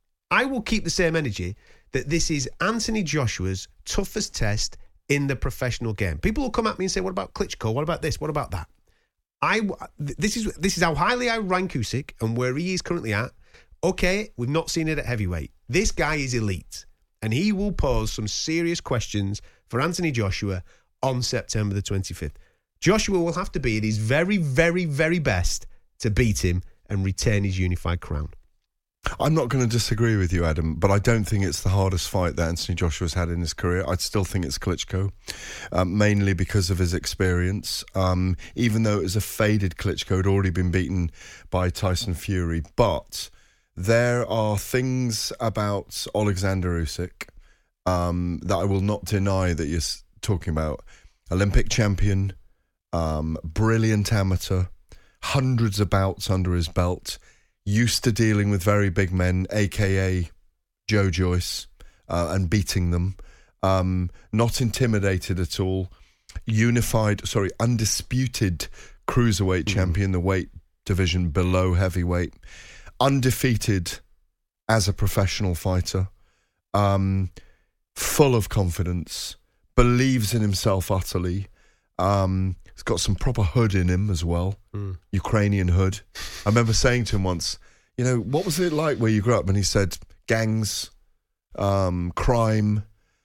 I will keep the same energy that this is Anthony Joshua's toughest test in the professional game. People will come at me and say, what about Klitschko? What about this? What about that? I, this is this is how highly I rank Usyk and where he is currently at. Okay, we've not seen it at heavyweight. This guy is elite, and he will pose some serious questions for Anthony Joshua on September the twenty-fifth. Joshua will have to be at his very, very, very best to beat him and retain his unified crown. I'm not going to disagree with you, Adam, but I don't think it's the hardest fight that Anthony Joshua's had in his career. I still think it's Klitschko, um, mainly because of his experience. Um, even though it was a faded Klitschko, had already been beaten by Tyson Fury. But there are things about Alexander Usyk um, that I will not deny that you're talking about. Olympic champion, um, brilliant amateur, hundreds of bouts under his belt, used to dealing with very big men, a k a. Joe Joyce, uh, and beating them. Um, not intimidated at all. Unified, sorry, undisputed cruiserweight mm. champion, the weight division below heavyweight. Undefeated as a professional fighter. Um, full of confidence. Believes in himself utterly. Um, he's got some proper hood in him as well. Mm. Ukrainian hood. I remember saying to him once, you know, what was it like where you grew up? And he said, gangs, um, crime.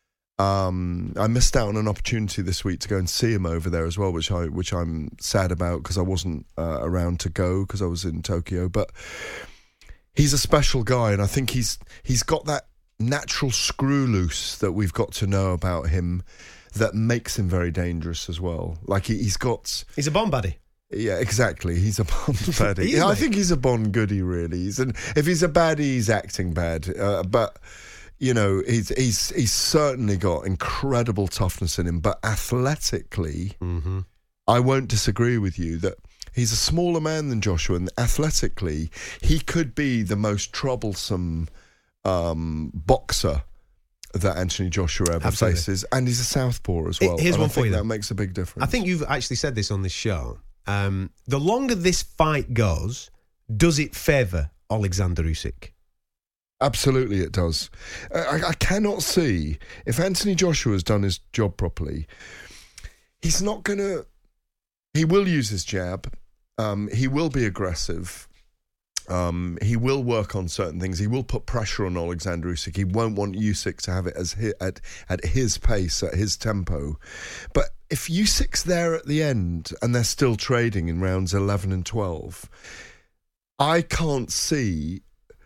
Um, I missed out on an opportunity this week to go and see him over there as well, which, I, which I'm sad about because I wasn't uh, around to go because I was in Tokyo. But he's a special guy, and I think he's he's got that natural screw loose that we've got to know about him that makes him very dangerous as well. Like he, he's got... He's a Bond baddie. Yeah, exactly. He's a Bond baddie. Is, yeah, I mate. think he's a Bond goodie, really. He's an, if he's a baddie, he's acting bad. Uh, but, you know, he's, he's, he's certainly got incredible toughness in him. But athletically, mm-hmm. I won't disagree with you that he's a smaller man than Joshua. And athletically, he could be the most troublesome um, boxer that Anthony Joshua ever Absolutely. faces, and he's a southpaw as well. Here's and one I for think you, that then. makes a big difference. I think you've actually said this on this show. Um, the longer this fight goes, does it favour Alexander Usyk? Absolutely, it does. I, I cannot see if Anthony Joshua has done his job properly. He's not gonna. He will use his jab. um, he will be aggressive. Um, he will work on certain things. He will put pressure on Alexander Usyk. He won't want Usyk to have it as hi- at at his pace, at his tempo. But if Usyk's there at the end and they're still trading in rounds eleven and twelve, I can't see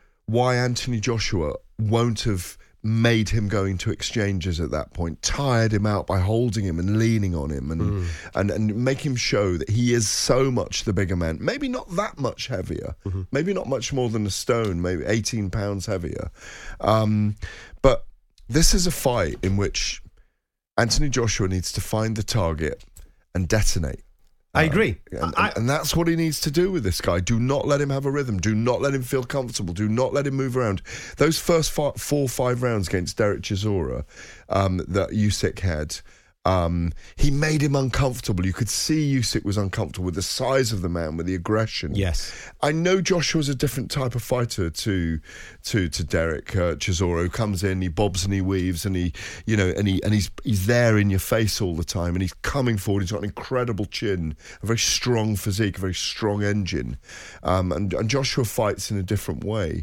why Anthony Joshua won't have made him go into exchanges at that point, tired him out by holding him and leaning on him and, mm. and and make him show that he is so much the bigger man. Maybe not that much heavier, mm-hmm. maybe not much more than a stone, maybe eighteen pounds heavier. Um, but this is a fight in which Anthony Joshua needs to find the target and detonate. I agree. Um, and, I, and, and that's what he needs to do with this guy. Do not let him have a rhythm. Do not let him feel comfortable. Do not let him move around. Those first four, four five rounds against Derek Chisora um, that Usyk had, um, he made him uncomfortable. You could see Usyk was uncomfortable with the size of the man, with the aggression. Yes. I know Joshua's a different type of fighter to to to Derek uh, Chisora, who comes in, he bobs and he weaves, and he, you know, and he and he's he's there in your face all the time, and he's coming forward. He's got an incredible chin, a very strong physique, a very strong engine, um, and and Joshua fights in a different way.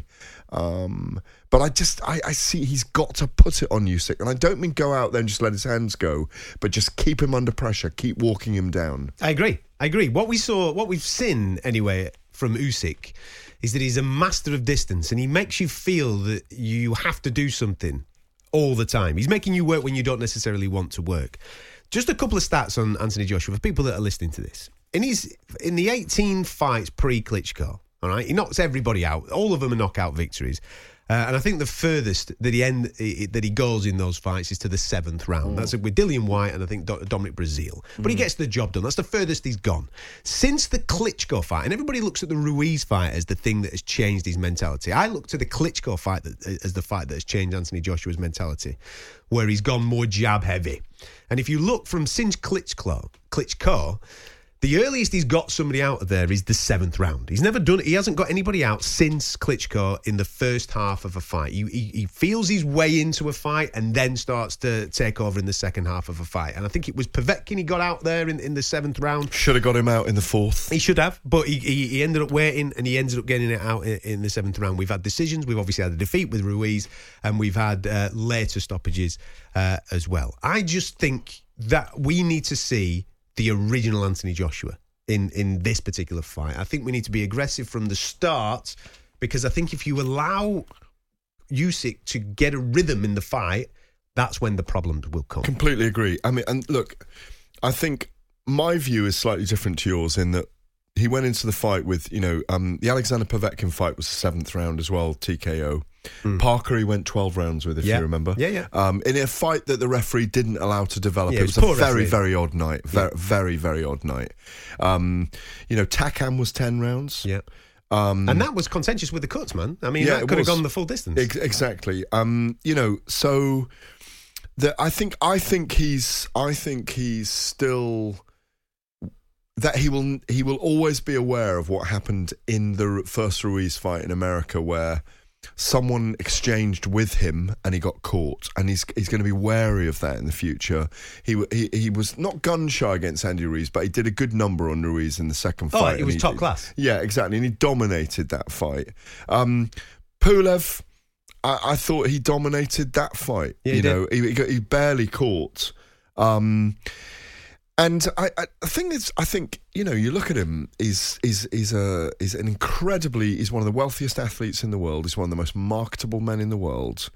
Um, but I just, I, I see he's got to put it on Usyk. And I don't mean go out there and just let his hands go, but just keep him under pressure, keep walking him down. I agree. I agree. What we saw, what we've seen anyway from Usyk is that he's a master of distance, and he makes you feel that you have to do something all the time. He's making you work when you don't necessarily want to work. Just a couple of stats on Anthony Joshua for people that are listening to this. In his, in the eighteen fights pre-Klitschko, all right, he knocks everybody out. All of them are knockout victories. Uh, and I think the furthest that he end that he goes in those fights is to the seventh round. Mm. That's with Dillian Whyte and I think Dominic Breazeale. But mm. he gets the job done. That's the furthest he's gone. Since the Klitschko fight, and everybody looks at the Ruiz fight as the thing that has changed his mentality. I look to the Klitschko fight that, as the fight that has changed Anthony Joshua's mentality, where he's gone more jab heavy. And if you look from since Klitschko, Klitschko, the earliest he's got somebody out of there is the seventh round. He's never done it. He hasn't got anybody out since Klitschko in the first half of a fight. He, he, he feels his way into a fight and then starts to take over in the second half of a fight. And I think it was Povetkin he got out there in, in the seventh round. Should have got him out in the fourth. He should have, but he, he, he ended up waiting and he ended up getting it out in, in the seventh round. We've had decisions. We've obviously had a defeat with Ruiz, and we've had uh, later stoppages uh, as well. I just think that we need to see the original Anthony Joshua in, in this particular fight. I think we need to be aggressive from the start, because I think if you allow Usyk to get a rhythm in the fight, that's when the problems will come. Completely agree. I mean, and look, I think my view is slightly different to yours in that he went into the fight with, you know, um, the Alexander Povetkin fight was the seventh round as well, T K O. Mm. Parker he went twelve rounds with, if yeah. you remember. Yeah, yeah. Um, in a fight that the referee didn't allow to develop. Yeah, it was, it was a very, referee. very odd night. Very, yeah. very, very odd night. Um, you know, Takam was ten rounds. Yeah. Um, and that was contentious with the cuts, man. I mean, yeah, that could have gone the full distance. Ex- exactly. Um, you know, so the, I think I think he's I think he's still that he will he will always be aware of what happened in the first Ruiz fight in America, where someone exchanged with him and he got caught, and he's he's going to be wary of that in the future. He he he was not gun shy against Andy Ruiz, but he did a good number on Ruiz in the second oh, fight. it was he, top class. Yeah, exactly, and he dominated that fight. Um, Pulev, I, I thought he dominated that fight. Yeah, you he know, he, he, got, he barely caught. Um, And I, I, the thing is, I think, you know, you look at him, he's, he's, he's, a, he's an incredibly, he's one of the wealthiest athletes in the world. He's one of the most marketable men in the world.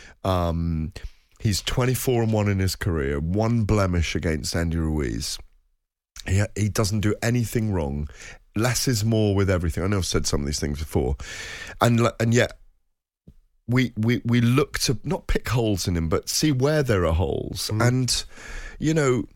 Um, he's twenty-four and one in his career, one blemish against Andy Ruiz. He, he doesn't do anything wrong. Less is more with everything. I know I've said some of these things before. And, and yet, we, we, we look to not pick holes in him, but see where there are holes. Mm. And, you know,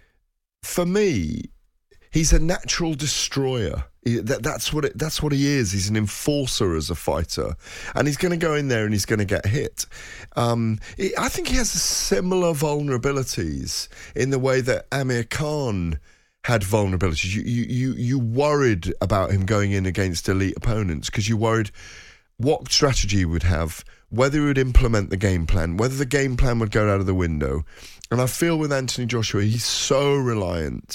for me, he's a natural destroyer. He, that, that's what it, that's what he is. He's an enforcer as a fighter, and he's going to go in there and he's going to get hit. Um, he, I think he has similar vulnerabilities in the way that Amir Khan had vulnerabilities. You you you, you worried about him going in against elite opponents because you worried what strategy he would have, whether he would implement the game plan, whether the game plan would go out of the window. And I feel with Anthony Joshua, he's so reliant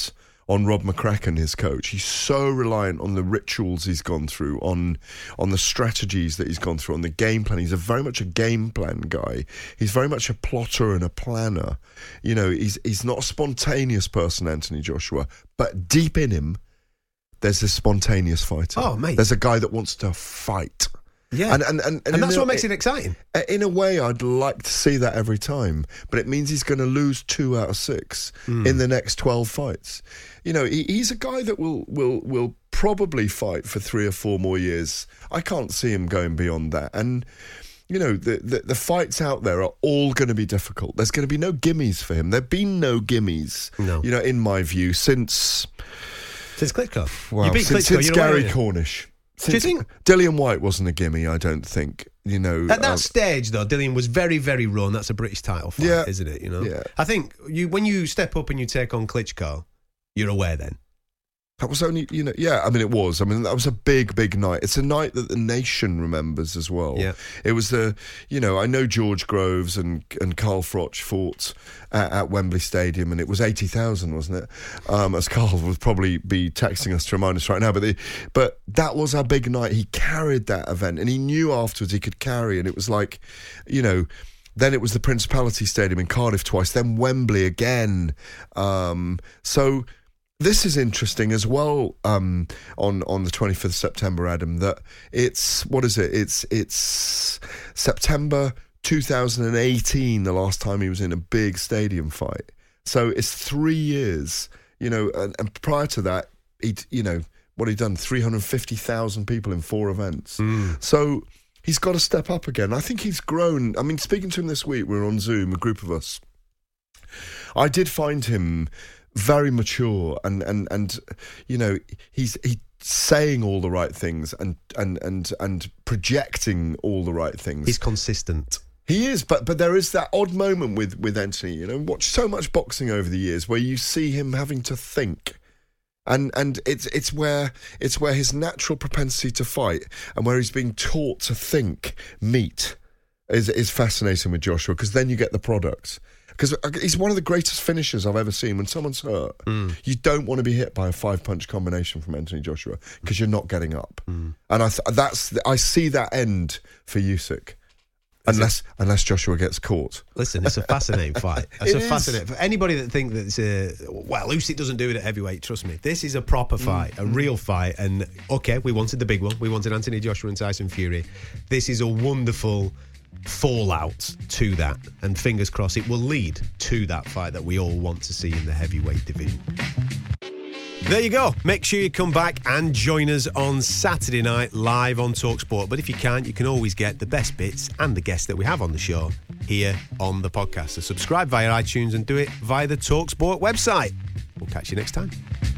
on Rob McCracken, his coach. He's so reliant on the rituals he's gone through, on on the strategies that he's gone through, on the game plan. He's a very much a game plan guy. He's very much a plotter and a planner. You know, he's he's not a spontaneous person, Anthony Joshua, but deep in him, there's this spontaneous fighter. Oh, mate. There's a guy that wants to fight. Yeah, and and, and, and, and that's a, what makes it exciting. In a way, I'd like to see that every time, but it means he's going to lose two out of six Mm. in the next twelve fights. You know, he, he's a guy that will will will probably fight for three or four more years. I can't see him going beyond that. And you know, the the, the fights out there are all going to be difficult. There's going to be no gimmies for him. There've been no gimmies. No. You know, in my view, since since Klitschko. Well, you beat since, Klitschko, since you're Gary aware. Cornish. Do you Since think- Dillian White wasn't a gimme? I don't think. You know, At that um, stage, though, Dillian was very, very raw, and that's a British title fight, Yeah. isn't it? You know, Yeah. I think you when you step up and you take on Klitschko, you're aware then. That was only, you know, yeah, I mean, it was. I mean, that was a big, big night. It's a night that the nation remembers as well. Yeah. It was the, you know, I know George Groves and and Carl Froch fought at, at Wembley Stadium, and it was eighty thousand, wasn't it? Um, as Carl would probably be texting us to remind us right now. But the, but that was our big night. He carried that event, and he knew afterwards he could carry, and it was like, you know, then it was the Principality Stadium in Cardiff twice, then Wembley again. Um, so... This is interesting as well. Um, on on the twenty-fifth of September, Adam. That it's what is it? It's it's September two thousand eighteen. The last time he was in a big stadium fight. So it's three years. You know, and, and prior to that, he you know what he'd done: three hundred fifty thousand people in four events. Mm. So he's got to step up again. I think he's grown. I mean, speaking to him this week, we were on Zoom, a group of us. I did find him very mature, and, and, and you know, he's he saying all the right things and, and, and, and projecting all the right things. He's consistent. He is, but but there is that odd moment with, with Anthony, you know, watch so much boxing over the years where you see him having to think. And and it's it's where it's where his natural propensity to fight and where he's being taught to think meet is is fascinating with Joshua, because then you get the product. Because he's one of the greatest finishers I've ever seen. When someone's hurt, mm. you don't want to be hit by a five-punch combination from Anthony Joshua because you're not getting up. Mm. And I th- that's I see that end for Usyk. Unless unless Joshua gets caught. Listen, it's a fascinating fight. It's It a is. fascinating. For anybody that think that it's a well, Usyk doesn't do it at heavyweight. Trust me, this is a proper fight, mm. a real fight. And okay, we wanted the big one. We wanted Anthony Joshua and Tyson Fury. This is a wonderful fallout to that, and fingers crossed it will lead to that fight that we all want to see in the heavyweight division. There you go. Make sure you come back and join us on Saturday night live on TalkSport. But if you can't, you can always get the best bits and the guests that we have on the show here on the podcast. So subscribe via iTunes and do it via the TalkSport website. We'll catch you next time.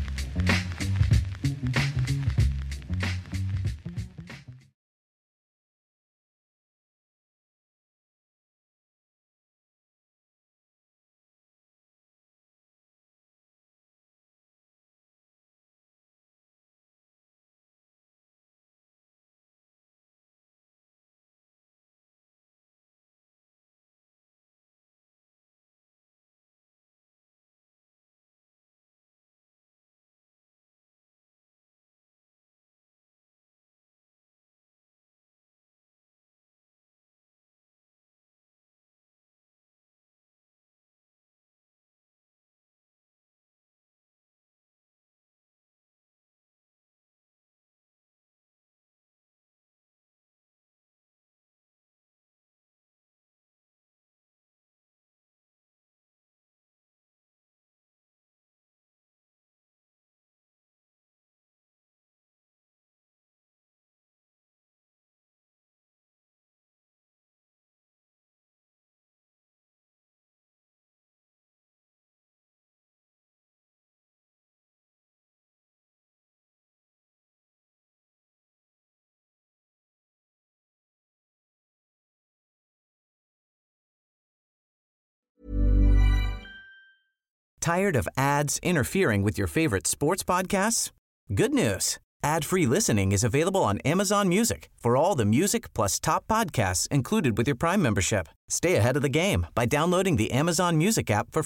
Tired of ads interfering with your favorite sports podcasts? Good news. Ad-free listening is available on Amazon Music for all the music plus top podcasts included with your Prime membership. Stay ahead of the game by downloading the Amazon Music app for free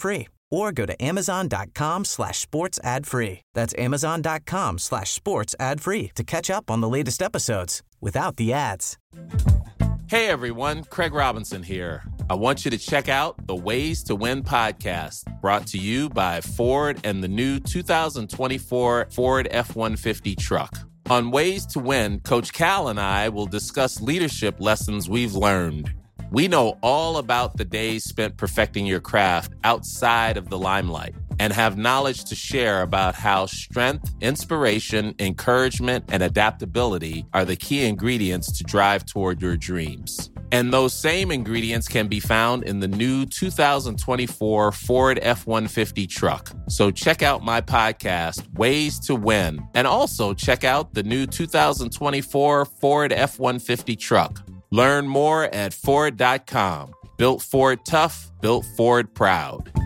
or go to amazon.com slash sports ad free. That's amazon.com slash sports ad free to catch up on the latest episodes without the ads. Hey everyone, Craig Robinson here. I want you to check out the Ways to Win podcast, brought to you by Ford and the new two thousand twenty-four Ford F one fifty truck. On Ways to Win, Coach Cal and I will discuss leadership lessons we've learned. We know all about the days spent perfecting your craft outside of the limelight and have knowledge to share about how strength, inspiration, encouragement, and adaptability are the key ingredients to drive toward your dreams. And those same ingredients can be found in the new two thousand twenty-four Ford F one fifty truck. So check out my podcast, Ways to Win, and also check out the new two thousand twenty-four Ford F one fifty truck. Learn more at Ford dot com. Built Ford tough, built Ford proud.